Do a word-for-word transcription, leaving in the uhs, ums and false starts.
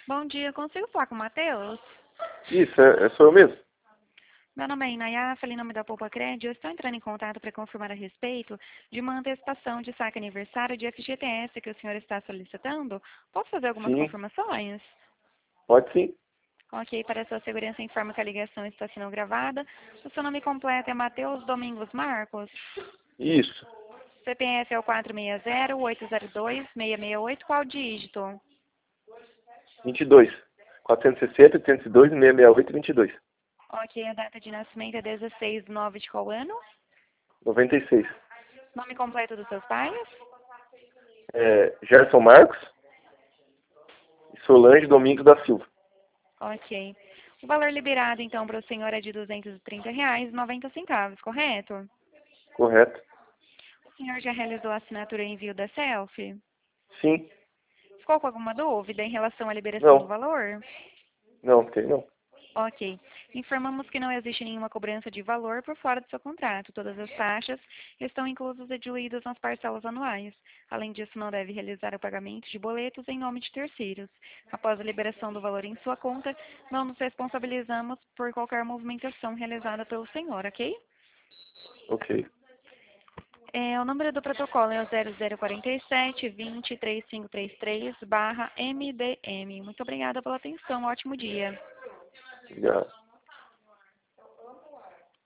Bom dia, consigo falar com o Matheus? Isso, é, é sou eu mesmo. Meu nome é Inayá, falei em nome da Poupa Crédito. Eu estou entrando em contato para confirmar a respeito de uma antecipação de saque aniversário de F G T S que o senhor está solicitando. Posso fazer algumas Sim, confirmações? pode sim. Ok, para sua segurança, informo que a ligação está sendo gravada. O seu nome completo é Matheus Domingos Marcos. Isso. C P F é o quatro seis zero, oito zero dois, seis seis oito. Qual dígito? vinte e dois. quatrocentos e sessenta, oitocentos e dois, seiscentos e sessenta e oito, vinte e dois. Ok, a data de nascimento é dezesseis de nove de qual ano? noventa e seis. Nome completo dos seus pais? É, Gerson Marcos e Solange Domingos da Silva. Ok. O valor liberado, então, para o senhor é de duzentos e trinta reais e noventa centavos, correto? Correto? O senhor já realizou a assinatura e envio da selfie? Sim. Ficou com alguma dúvida em relação à liberação do Não. valor? Não, tem não. Ok. Informamos que não existe nenhuma cobrança de valor por fora do seu contrato. Todas as taxas estão inclusas e diluídas nas parcelas anuais. Além disso, não deve realizar o pagamento de boletos em nome de terceiros. Após a liberação do valor em sua conta, não nos responsabilizamos por qualquer movimentação realizada pelo senhor, ok? Ok. É, o número do protocolo é o zero zero quatro sete, vinte, trinta e cinco trinta e três barra M D M. Muito obrigada pela atenção. Ótimo dia. Obrigado.